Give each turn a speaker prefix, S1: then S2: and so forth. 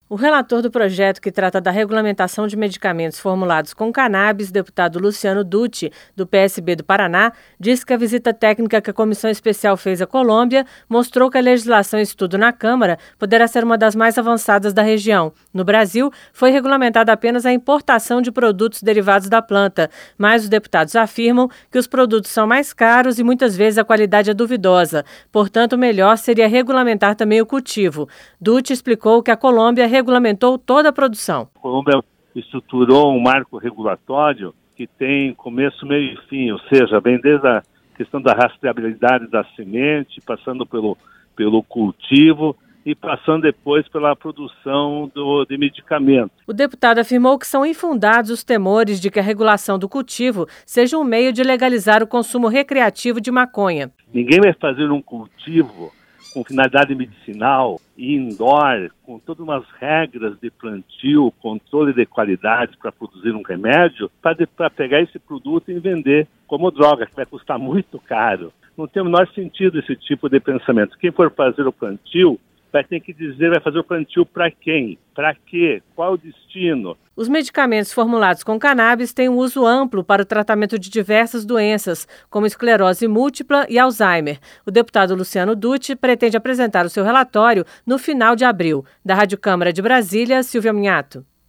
S1: O relator do projeto que trata da regulamentação de medicamentos formulados com cannabis, deputado Luciano Dutti, do PSB do Paraná, disse que a visita técnica que a Comissão Especial fez à Colômbia mostrou que a legislação em estudo na Câmara poderá ser uma das mais avançadas da região. No Brasil, foi regulamentada apenas a importação de produtos derivados da planta, mas os deputados afirmam que os produtos são mais caros e muitas vezes a qualidade é duvidosa. Portanto, o melhor seria regulamentar também o cultivo. Dutti explicou que a Colômbia regulamentou toda a produção.
S2: A Colômbia estruturou um marco regulatório que tem começo, meio e fim, ou seja, vem desde a questão da rastreabilidade da semente, passando pelo cultivo e passando depois pela produção de medicamentos.
S1: O deputado afirmou que são infundados os temores de que a regulação do cultivo seja um meio de legalizar o consumo recreativo de maconha.
S2: Ninguém vai fazer um cultivo com finalidade medicinal e indoor, com todas umas regras de plantio, controle de qualidade para produzir um remédio, para pegar esse produto e vender como droga, que vai custar muito caro. Não tem o menor sentido esse tipo de pensamento. Quem for fazer o plantio vai ter que dizer, vai fazer o plantio para quem? Para quê? Qual o destino?
S1: Os medicamentos formulados com cannabis têm um uso amplo para o tratamento de diversas doenças, como esclerose múltipla e Alzheimer. O deputado Luciano Dutti pretende apresentar o seu relatório no final de abril. Da Rádio Câmara de Brasília, Silvia Minhato.